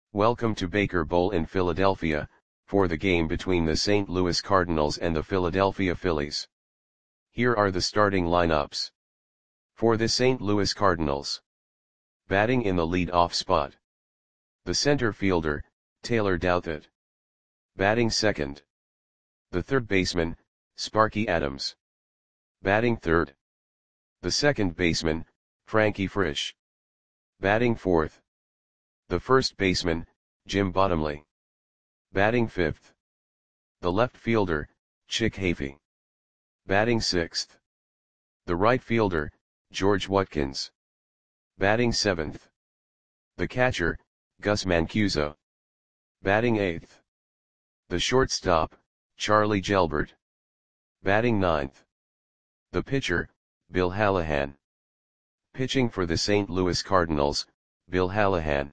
Welcome to Baker Bowl in Philadelphia, for the game between the St. Louis Cardinals and the Philadelphia Phillies. Here are the starting lineups. For the St. Louis Cardinals. Batting in the lead-off spot. The center fielder, Taylor Douthit. Batting second. The third baseman, Sparky Adams. Batting third. The second baseman, Frankie Frisch. Batting fourth. The first baseman, Jim Bottomley. Batting fifth. The left fielder, Chick Hafey. Batting sixth. The right fielder, George Watkins. Batting seventh. The catcher, Gus Mancuso. Batting eighth. The shortstop, Charlie Gelbert. Batting ninth. The pitcher, Bill Hallahan. Pitching for the St. Louis Cardinals, Bill Hallahan.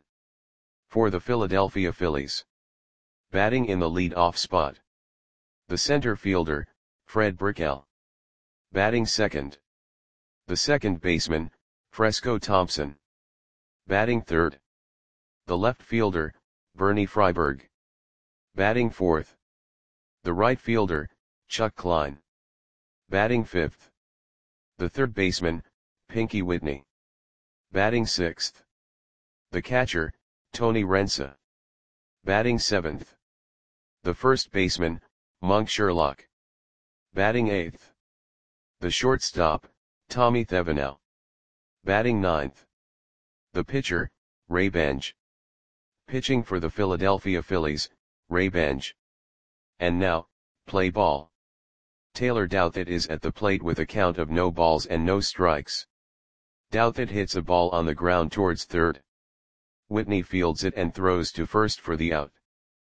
For the Philadelphia Phillies. Batting in the lead-off spot. The center fielder, Fred Brickell. Batting second. The second baseman, Fresco Thompson. Batting third. The left fielder, Bernie Freiberg. Batting fourth. The right fielder, Chuck Klein. Batting fifth. The third baseman, Pinky Whitney. Batting sixth. The catcher, Tony Rensa. Batting seventh. The first baseman, Monk Sherlock. Batting eighth. The shortstop, Tommy Thevenot. Batting ninth. The pitcher, Ray Benj. Pitching for the Philadelphia Phillies, Ray Benj. And now, play ball. Taylor Douthit is at the plate with a count of no balls and no strikes. Douthit hits a ball on the ground towards third. Whitney fields it and throws to first for the out.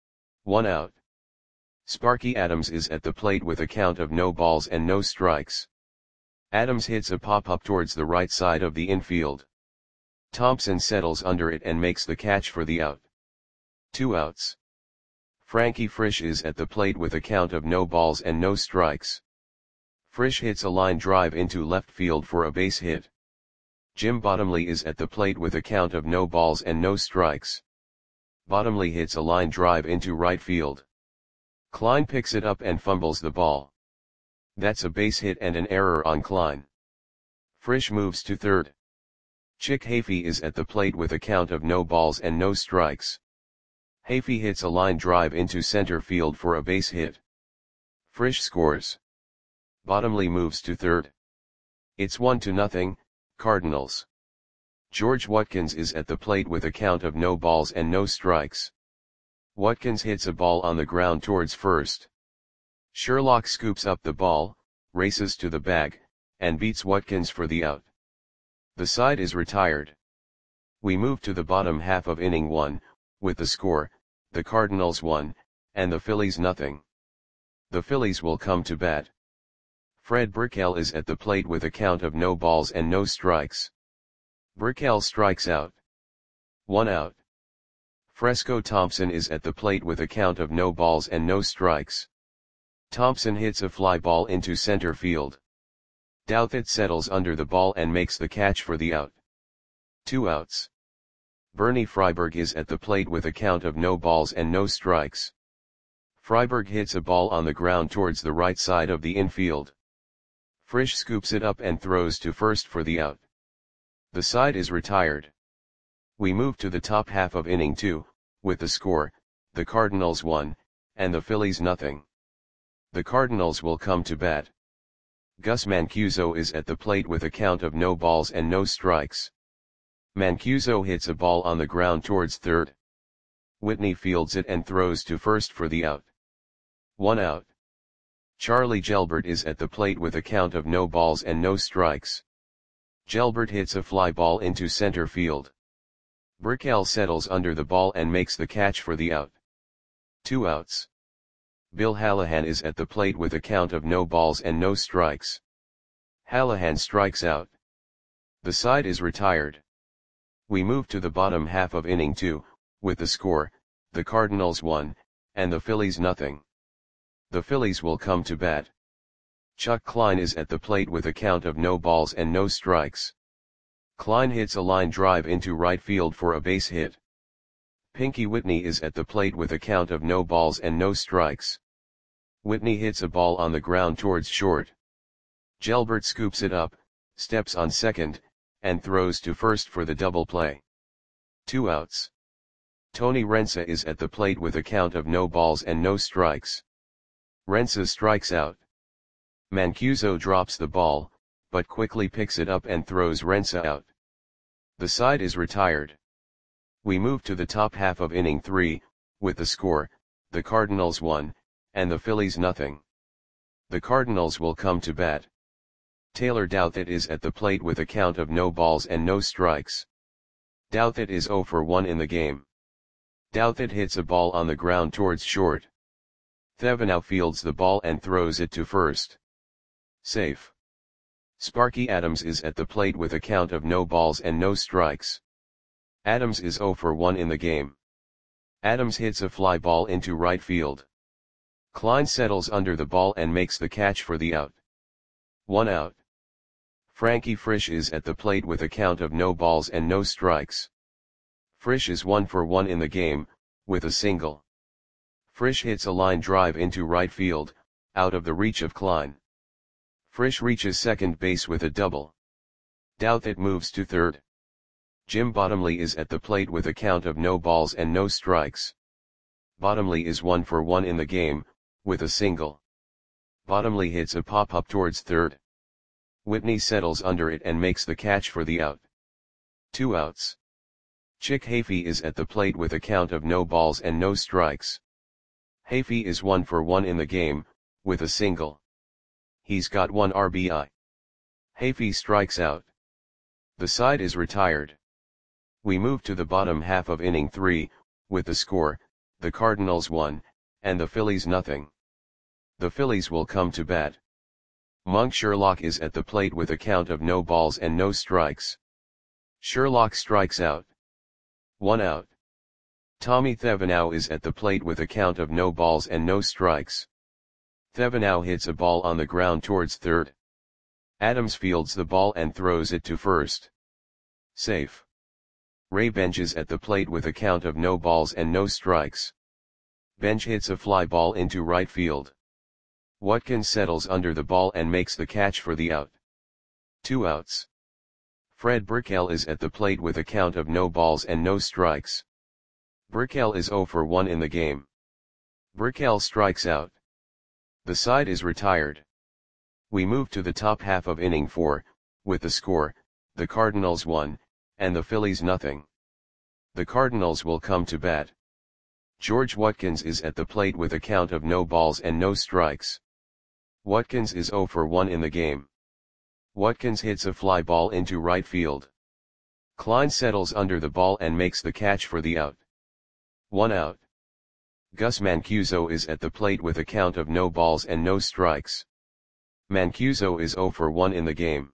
1 out. Sparky Adams is at the plate with a count of no balls and no strikes. Adams hits a pop-up towards the right side of the infield. Thompson settles under it and makes the catch for the out. 2 outs. Frankie Frisch is at the plate with a count of no balls and no strikes. Frisch hits a line drive into left field for a base hit. Jim Bottomley is at the plate with a count of no balls and no strikes. Bottomley hits a line drive into right field. Klein picks it up and fumbles the ball. That's a base hit and an error on Klein. Frisch moves to third. Chick Hafey is at the plate with a count of no balls and no strikes. Hafey hits a line drive into center field for a base hit. Frisch scores. Bottomley moves to third. It's 1-0, Cardinals. George Watkins is at the plate with a count of no balls and no strikes. Watkins hits a ball on the ground towards first. Sherlock scoops up the ball, races to the bag, and beats Watkins for the out. The side is retired. We move to the bottom half of inning 1, with the score, the Cardinals 1, and the Phillies 0. The Phillies will come to bat. Fred Brickell is at the plate with a count of no balls and no strikes. Brickell strikes out. 1 out. Fresco Thompson is at the plate with a count of no balls and no strikes. Thompson hits a fly ball into center field. Douthit settles under the ball and makes the catch for the out. 2 outs. Bernie Freiberg is at the plate with a count of no balls and no strikes. Freiberg hits a ball on the ground towards the right side of the infield. Frisch scoops it up and throws to first for the out. The side is retired. We move to the top half of inning 2, with the score, the Cardinals 1, and the Phillies 0. The Cardinals will come to bat. Gus Mancuso is at the plate with a count of no balls and no strikes. Mancuso hits a ball on the ground towards third. Whitney fields it and throws to first for the out. 1 out. Charlie Gelbert is at the plate with a count of no balls and no strikes. Gelbert hits a fly ball into center field. Brickell settles under the ball and makes the catch for the out. 2 outs. Bill Hallahan is at the plate with a count of no balls and no strikes. Hallahan strikes out. The side is retired. We move to the bottom half of inning 2, with the score, the Cardinals 1, and the Phillies 0. The Phillies will come to bat. Chuck Klein is at the plate with a count of no balls and no strikes. Klein hits a line drive into right field for a base hit. Pinky Whitney is at the plate with a count of no balls and no strikes. Whitney hits a ball on the ground towards short. Gelbert scoops it up, steps on second, and throws to first for the double play. 2 outs. Tony Rensa is at the plate with a count of no balls and no strikes. Rensa strikes out. Mancuso drops the ball, but quickly picks it up and throws Rensa out. The side is retired. We move to the top half of inning 3, with the score, the Cardinals 1, and the Phillies nothing. The Cardinals will come to bat. Taylor Douthit is at the plate with a count of no balls and no strikes. Douthit is 0 for 1 in the game. Douthit hits a ball on the ground towards short. Thevenot fields the ball and throws it to first. Safe. Sparky Adams is at the plate with a count of no balls and no strikes. Adams is 0 for 1 in the game. Adams hits a fly ball into right field. Klein settles under the ball and makes the catch for the out. 1 out. Frankie Frisch is at the plate with a count of no balls and no strikes. Frisch is 1 for 1 in the game, with a single. Frisch hits a line drive into right field, out of the reach of Klein. Frisch reaches second base with a double. Douthit moves to third. Jim Bottomley is at the plate with a count of no balls and no strikes. Bottomley is 1 for 1 in the game, with a single. Bottomley hits a pop-up towards third. Whitney settles under it and makes the catch for the out. 2 outs. Chick Hafey is at the plate with a count of no balls and no strikes. Hafey is 1 for 1 in the game, with a single. He's got 1 RBI. Hafey strikes out. The side is retired. We move to the bottom half of inning 3, with the score, the Cardinals 1, and the Phillies nothing. The Phillies will come to bat. Monk Sherlock is at the plate with a count of no balls and no strikes. Sherlock strikes out. 1 out. Tommy Thevenot is at the plate with a count of no balls and no strikes. Thevenot hits a ball on the ground towards third. Adams fields the ball and throws it to first. Safe. Ray Bench is at the plate with a count of no balls and no strikes. Bench hits a fly ball into right field. Watkins settles under the ball and makes the catch for the out. 2 outs. Fred Burkell is at the plate with a count of no balls and no strikes. Burkell is 0 for 1 in the game. Burkell strikes out. The side is retired. We move to the top half of inning 4, with the score, the Cardinals 1, and the Phillies nothing. The Cardinals will come to bat. George Watkins is at the plate with a count of no balls and no strikes. Watkins is 0 for 1 in the game. Watkins hits a fly ball into right field. Klein settles under the ball and makes the catch for the out. 1 out. Gus Mancuso is at the plate with a count of no balls and no strikes. Mancuso is 0 for 1 in the game.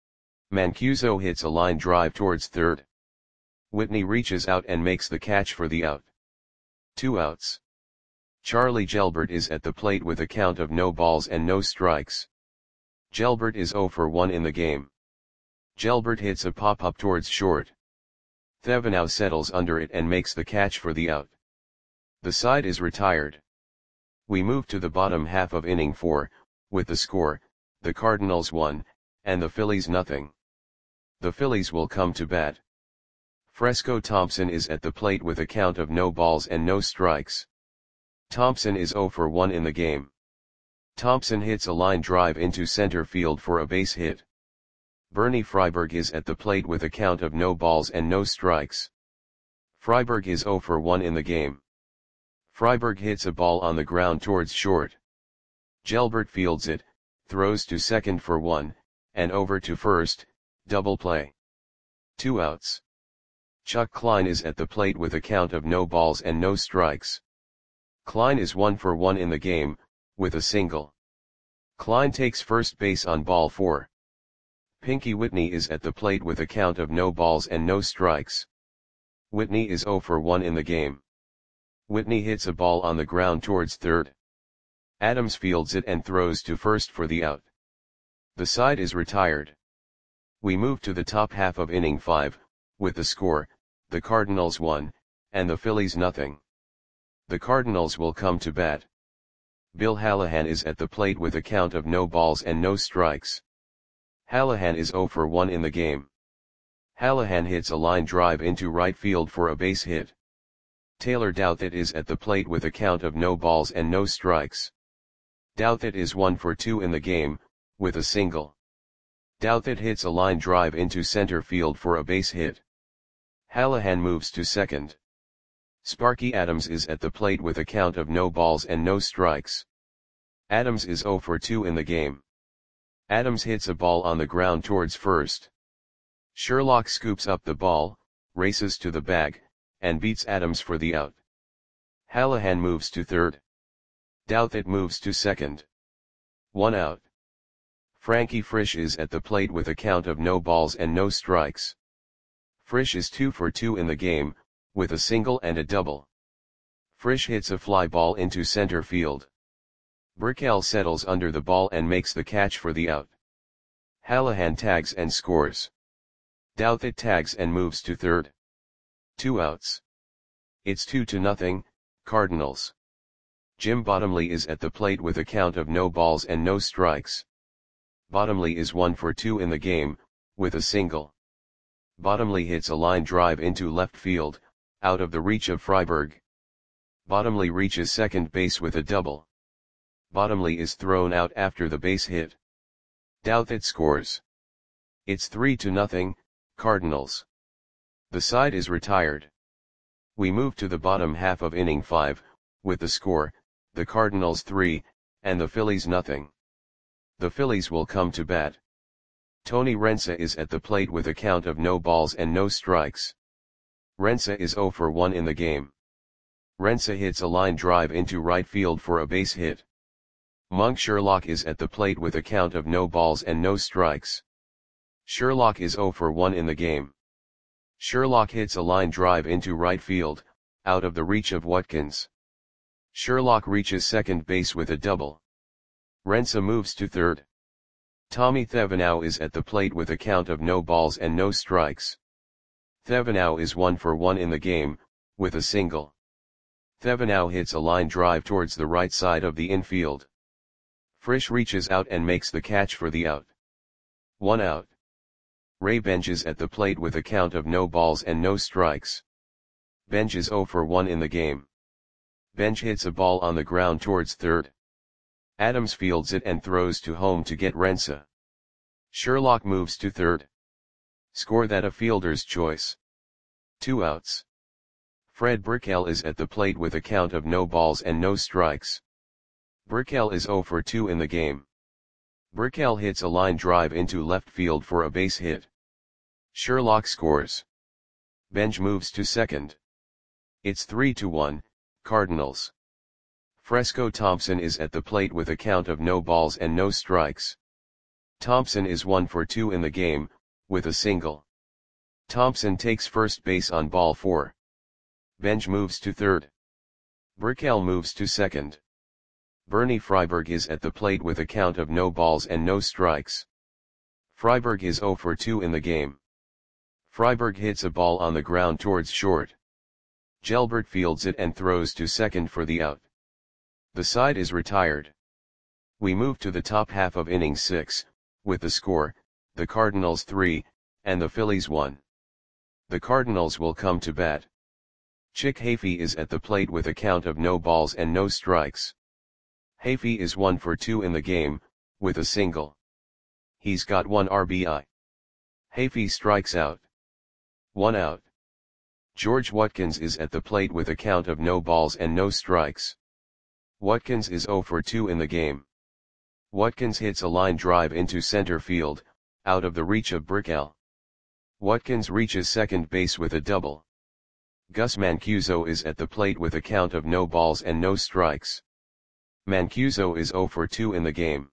Mancuso hits a line drive towards third. Whitney reaches out and makes the catch for the out. 2 outs. Charlie Gelbert is at the plate with a count of no balls and no strikes. Gelbert is 0 for 1 in the game. Gelbert hits a pop-up towards short. Thevenot settles under it and makes the catch for the out. The side is retired. We move to the bottom half of inning 4, with the score, the Cardinals 1, and the Phillies nothing. The Phillies will come to bat. Fresco Thompson is at the plate with a count of no balls and no strikes. Thompson is 0 for 1 in the game. Thompson hits a line drive into center field for a base hit. Bernie Freiberg is at the plate with a count of no balls and no strikes. Freiberg is 0 for 1 in the game. Freiberg hits a ball on the ground towards short. Gelbert fields it, throws to second for 1, and over to first, double play. 2 outs. Chuck Klein is at the plate with a count of no balls and no strikes. Klein is 1 for 1 in the game, with a single. Klein takes first base on ball 4. Pinky Whitney is at the plate with a count of no balls and no strikes. Whitney is 0 for 1 in the game. Whitney hits a ball on the ground towards third. Adams fields it and throws to first for the out. The side is retired. We move to the top half of inning 5, with the score, the Cardinals 1, and the Phillies nothing. The Cardinals will come to bat. Bill Hallahan is at the plate with a count of no balls and no strikes. Hallahan is 0 for 1 in the game. Hallahan hits a line drive into right field for a base hit. Taylor Douthit is at the plate with a count of no balls and no strikes. Douthit is 1 for 2 in the game, with a single. Douthit hits a line drive into center field for a base hit. Hallahan moves to second. Sparky Adams is at the plate with a count of no balls and no strikes. Adams is 0 for 2 in the game. Adams hits a ball on the ground towards first. Sherlock scoops up the ball, races to the bag, and beats Adams for the out. Hallahan moves to third. Douthit moves to second. 1 out. Frankie Frisch is at the plate with a count of no balls and no strikes. Frisch is 2 for 2 in the game, with a single and a double. Frisch hits a fly ball into center field. Brickell settles under the ball and makes the catch for the out. Hallahan tags and scores. Douthit tags and moves to third. 2 outs. It's 2-0, Cardinals. Jim Bottomley is at the plate with a count of no balls and no strikes. Bottomley is 1 for 2 in the game, with a single. Bottomley hits a line drive into left field, out of the reach of Freiberg. Bottomley reaches second base with a double. Bottomley is thrown out after the base hit. Douthit scores. It's 3-0, Cardinals. The side is retired. We move to the bottom half of inning 5, with the score, the Cardinals 3, and the Phillies nothing. The Phillies will come to bat. Tony Rensa is at the plate with a count of no balls and no strikes. Rensa is 0 for 1 in the game. Rensa hits a line drive into right field for a base hit. Monk Sherlock is at the plate with a count of no balls and no strikes. Sherlock is 0 for 1 in the game. Sherlock hits a line drive into right field, out of the reach of Watkins. Sherlock reaches second base with a double. Rensa moves to third. Tommy Thevenot is at the plate with a count of no balls and no strikes. Thevenot is 1 for 1 in the game, with a single. Thevenot hits a line drive towards the right side of the infield. Frisch reaches out and makes the catch for the out. 1 out. Ray Bench is at the plate with a count of no balls and no strikes. Bench is 0 for 1 in the game. Bench hits a ball on the ground towards third. Adams fields it and throws to home to get Rensa. Sherlock moves to third. Score that a fielder's choice. 2 outs. Fred Brickell is at the plate with a count of no balls and no strikes. Brickell is 0 for 2 in the game. Brickell hits a line drive into left field for a base hit. Sherlock scores. Bench moves to second. It's 3-1, Cardinals. Fresco Thompson is at the plate with a count of no balls and no strikes. Thompson is 1 for 2 in the game, with a single. Thompson takes first base on ball 4. Bench moves to third. Brickell moves to second. Bernie Freiberg is at the plate with a count of no balls and no strikes. Freiberg is 0 for 2 in the game. Freiberg hits a ball on the ground towards short. Gelbert fields it and throws to second for the out. The side is retired. We move to the top half of inning 6, with the score, the Cardinals 3, and the Phillies 1. The Cardinals will come to bat. Chick Hafey is at the plate with a count of no balls and no strikes. Hafey is 1 for 2 in the game, with a single. He's got 1 RBI. Hafey strikes out. 1 out. George Watkins is at the plate with a count of no balls and no strikes. Watkins is 0 for 2 in the game. Watkins hits a line drive into center field, out of the reach of Brickell. Watkins reaches second base with a double. Gus Mancuso is at the plate with a count of no balls and no strikes. Mancuso is 0 for 2 in the game.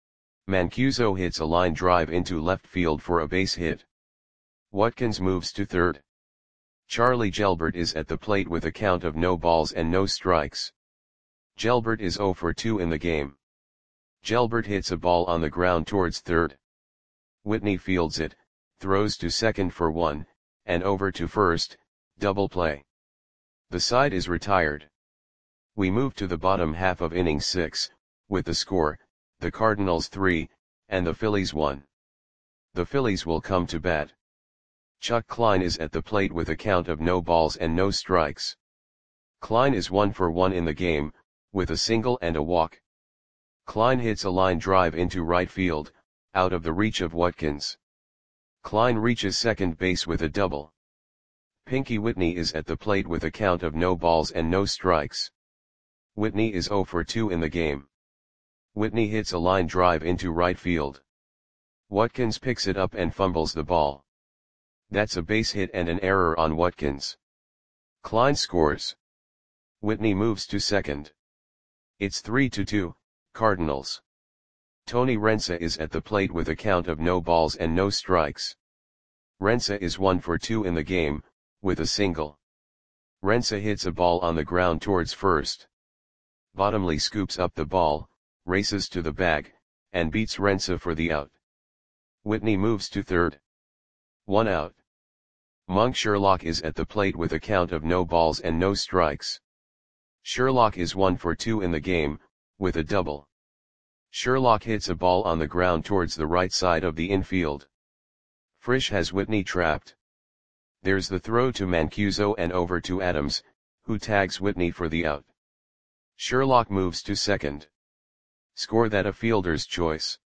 Mancuso hits a line drive into left field for a base hit. Watkins moves to third. Charlie Gelbert is at the plate with a count of no balls and no strikes. Gelbert is 0 for 2 in the game. Gelbert hits a ball on the ground towards third. Whitney fields it, throws to second for 1, and over to first, double play. The side is retired. We move to the bottom half of inning 6, with the score, the Cardinals 3, and the Phillies 1. The Phillies will come to bat. Chuck Klein is at the plate with a count of no balls and no strikes. Klein is 1 for 1 in the game, with a single and a walk. Klein hits a line drive into right field, out of the reach of Watkins. Klein reaches second base with a double. Pinky Whitney is at the plate with a count of no balls and no strikes. Whitney is 0 for 2 in the game. Whitney hits a line drive into right field. Watkins picks it up and fumbles the ball. That's a base hit and an error on Watkins. Klein scores. Whitney moves to second. It's 3-2, Cardinals. Tony Rensa is at the plate with a count of no balls and no strikes. Rensa is 1 for 2 in the game, with a single. Rensa hits a ball on the ground towards first. Bottomley scoops up the ball, races to the bag, and beats Rensa for the out. Whitney moves to third. 1 out. Monk Sherlock is at the plate with a count of no balls and no strikes. Sherlock is 1 for 2 in the game, with a double. Sherlock hits a ball on the ground towards the right side of the infield. Frisch has Whitney trapped. There's the throw to Mancuso and over to Adams, who tags Whitney for the out. Sherlock moves to second. Score that a fielder's choice.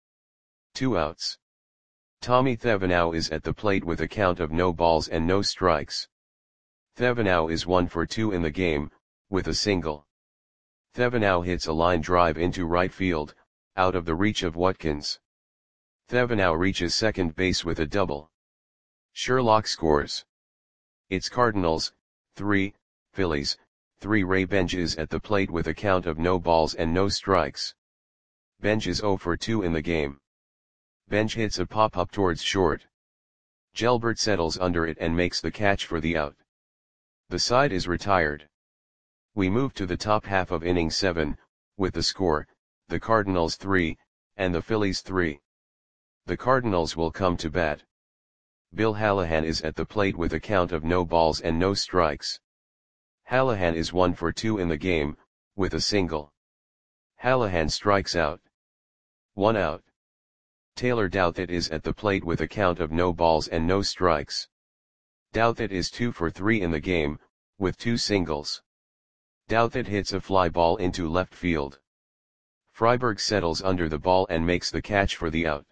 2 outs. Tommy Thevenot is at the plate with a count of no balls and no strikes. Thevenot is 1 for 2 in the game, with a single. Thevenot hits a line drive into right field, out of the reach of Watkins. Thevenot reaches second base with a double. Sherlock scores. It's Cardinals, 3, Phillies, 3. Ray Benj is at the plate with a count of no balls and no strikes. Benj is 0 for 2 in the game. Benj hits a pop-up towards short. Gelbert settles under it and makes the catch for the out. The side is retired. We move to the top half of inning 7, with the score, the Cardinals 3, and the Phillies 3. The Cardinals will come to bat. Bill Hallahan is at the plate with a count of no balls and no strikes. Hallahan is 1 for 2 in the game, with a single. Hallahan strikes out. 1 out. Taylor Douthit is at the plate with a count of no balls and no strikes. Douthit is 2 for 3 in the game, with 2 singles. Douthit hits a fly ball into left field. Freiberg settles under the ball and makes the catch for the out.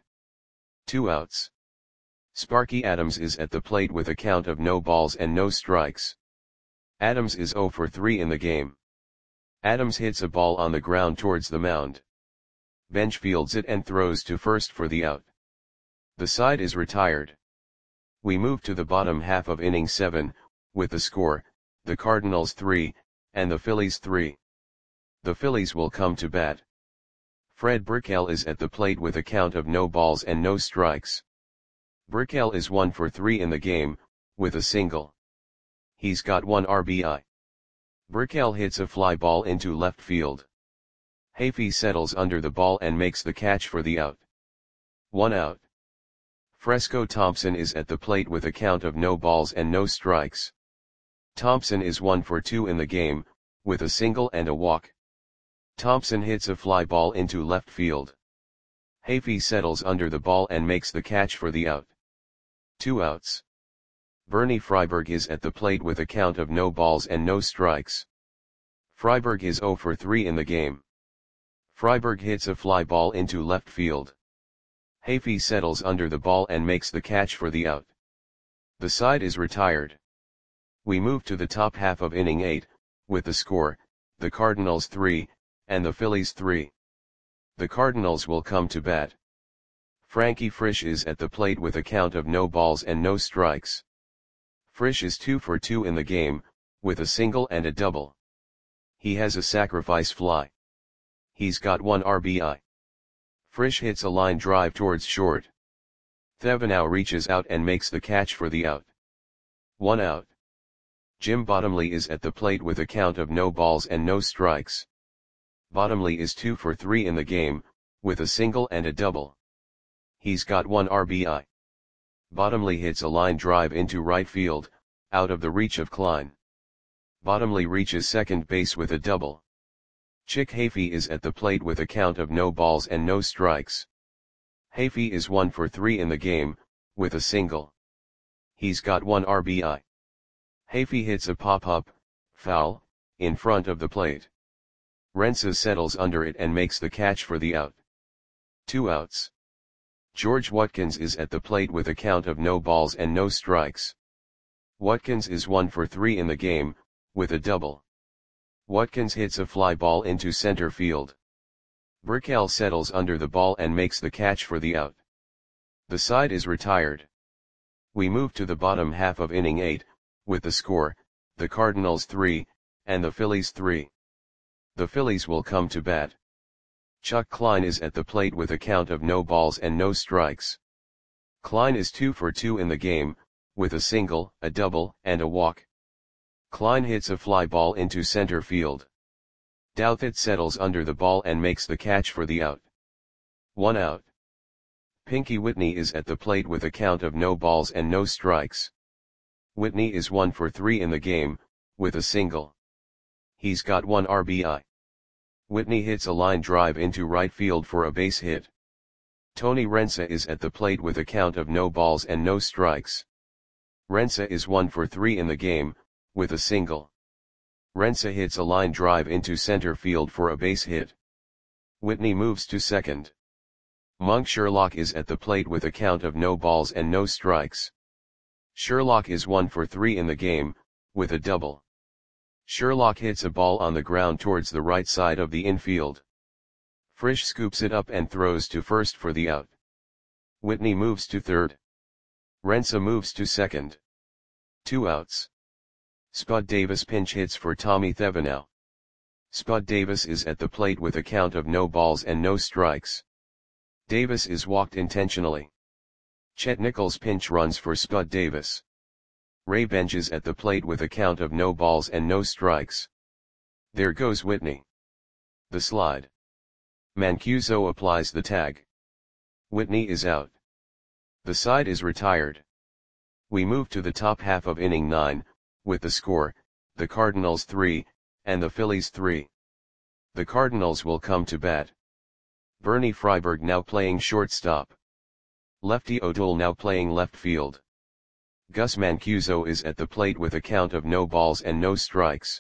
2 outs. Sparky Adams is at the plate with a count of no balls and no strikes. Adams is 0 for 3 in the game. Adams hits a ball on the ground towards the mound. Benj fields it and throws to first for the out. The side is retired. We move to the bottom half of inning 7, with the score, the Cardinals 3, and the Phillies 3. The Phillies will come to bat. Fred Burkell is at the plate with a count of no balls and no strikes. Burkell is 1 for 3 in the game, with a single. He's got 1 RBI. Burkell hits a fly ball into left field. Hafey settles under the ball and makes the catch for the out. 1 out. Fresco Thompson is at the plate with a count of no balls and no strikes. Thompson is 1 for 2 in the game, with a single and a walk. Thompson hits a fly ball into left field. Hafey settles under the ball and makes the catch for the out. 2 outs. Bernie Freiberg is at the plate with a count of no balls and no strikes. Freiberg is 0 for 3 in the game. Freiberg hits a fly ball into left field. Hafey settles under the ball and makes the catch for the out. The side is retired. We move to the top half of inning 8, with the score, the Cardinals 3, and the Phillies 3. The Cardinals will come to bat. Frankie Frisch is at the plate with a count of no balls and no strikes. Frisch is 2 for 2 in the game, with a single and a double. He has a sacrifice fly. He's got 1 RBI. Frisch hits a line drive towards short. Thevenot reaches out and makes the catch for the out. 1 out. Jim Bottomley is at the plate with a count of no balls and no strikes. Bottomley is 2 for 3 in the game, with a single and a double. He's got 1 RBI. Bottomley hits a line drive into right field, out of the reach of Klein. Bottomley reaches second base with a double. Chick Hafey is at the plate with a count of no balls and no strikes. Hafey is 1 for 3 in the game, with a single. He's got 1 RBI. Hafey hits a pop-up, foul, in front of the plate. Rensa settles under it and makes the catch for the out. 2 outs. George Watkins is at the plate with a count of no balls and no strikes. Watkins is 1 for 3 in the game, with a double. Watkins hits a fly ball into center field. Burkell settles under the ball and makes the catch for the out. The side is retired. We move to the bottom half of inning 8, with the score, the Cardinals 3, and the Phillies 3. The Phillies will come to bat. Chuck Klein is at the plate with a count of no balls and no strikes. Klein is 2 for 2 in the game, with a single, a double, and a walk. Klein hits a fly ball into center field. Douthit settles under the ball and makes the catch for the out. 1 out. Pinky Whitney is at the plate with a count of no balls and no strikes. Whitney is 1 for 3 in the game, with a single. He's got 1 RBI. Whitney hits a line drive into right field for a base hit. Tony Rensa is at the plate with a count of no balls and no strikes. Rensa is 1 for 3 in the game, with a single. Rensa hits a line drive into center field for a base hit. Whitney moves to second. Monk Sherlock is at the plate with a count of no balls and no strikes. Sherlock is 1 for 3 in the game, with a double. Sherlock hits a ball on the ground towards the right side of the infield. Frisch scoops it up and throws to first for the out. Whitney moves to third. Rensa moves to second. 2 outs. Spud Davis pinch hits for Tommy Thevenot. Spud Davis is at the plate with a count of no balls and no strikes. Davis is walked intentionally. Chet Nichols pinch runs for Spud Davis. Ray Bench is at the plate with a count of no balls and no strikes. There goes Whitney. The slide. Mancuso applies the tag. Whitney is out. The side is retired. We move to the top half of inning 9, with the score, the Cardinals 3, and the Phillies 3. The Cardinals will come to bat. Bernie Freiberg now playing shortstop. Lefty O'Doul now playing left field. Gus Mancuso is at the plate with a count of no balls and no strikes.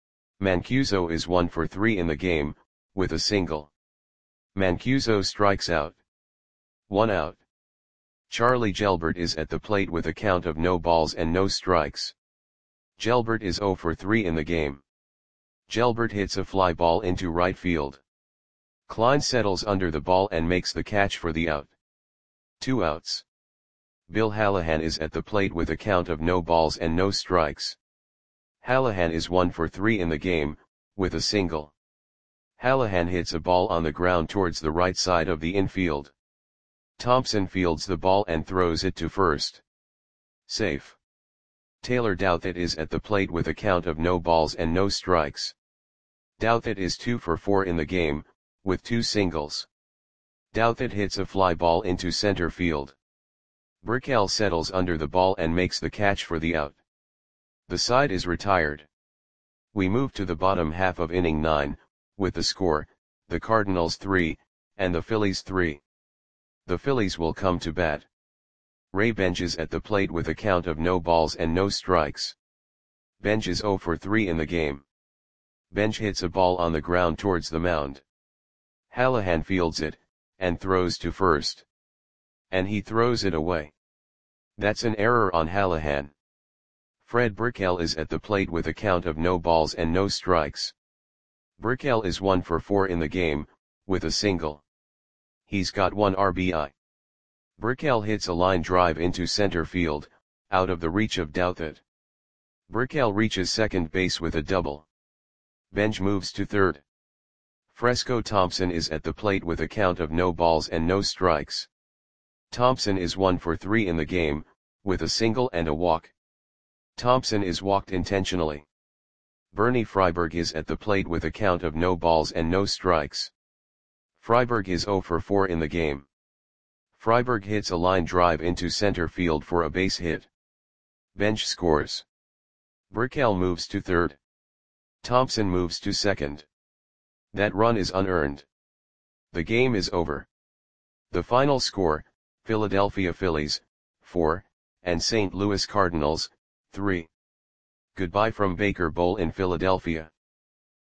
Mancuso is 1 for 3 in the game, with a single. Mancuso strikes out. 1 out. Charlie Gelbert is at the plate with a count of no balls and no strikes. Gelbert is 0 for 3 in the game. Gelbert hits a fly ball into right field. Klein settles under the ball and makes the catch for the out. 2 outs. Bill Hallahan is at the plate with a count of no balls and no strikes. Hallahan is 1 for 3 in the game, with a single. Hallahan hits a ball on the ground towards the right side of the infield. Thompson fields the ball and throws it to first. Safe. Taylor Douthit is at the plate with a count of no balls and no strikes. Douthit is 2 for 4 in the game, with 2 singles. Douthit hits a fly ball into center field. Burkell settles under the ball and makes the catch for the out. The side is retired. We move to the bottom half of inning 9, with the score, the Cardinals 3, and the Phillies 3. The Phillies will come to bat. Ray Bench is at the plate with a count of no balls and no strikes. Bench is 0 for 3 in the game. Bench hits a ball on the ground towards the mound. Hallahan fields it, and throws to first. And he throws it away. That's an error on Hallahan. Fred Burkell is at the plate with a count of no balls and no strikes. Burkell is 1 for 4 in the game, with a single. He's got 1 RBI. Burkell hits a line drive into center field, out of the reach of Douthit. Burkell reaches second base with a double. Bench moves to third. Fresco Thompson is at the plate with a count of no balls and no strikes. Thompson is 1 for 3 in the game, with a single and a walk. Thompson is walked intentionally. Bernie Freiberg is at the plate with a count of no balls and no strikes. Freiberg is 0 for 4 in the game. Freiberg hits a line drive into center field for a base hit. Bench scores. Burkell moves to third. Thompson moves to second. That run is unearned. The game is over. The final score, Philadelphia Phillies, 4, and St. Louis Cardinals, 3. Goodbye from Baker Bowl in Philadelphia.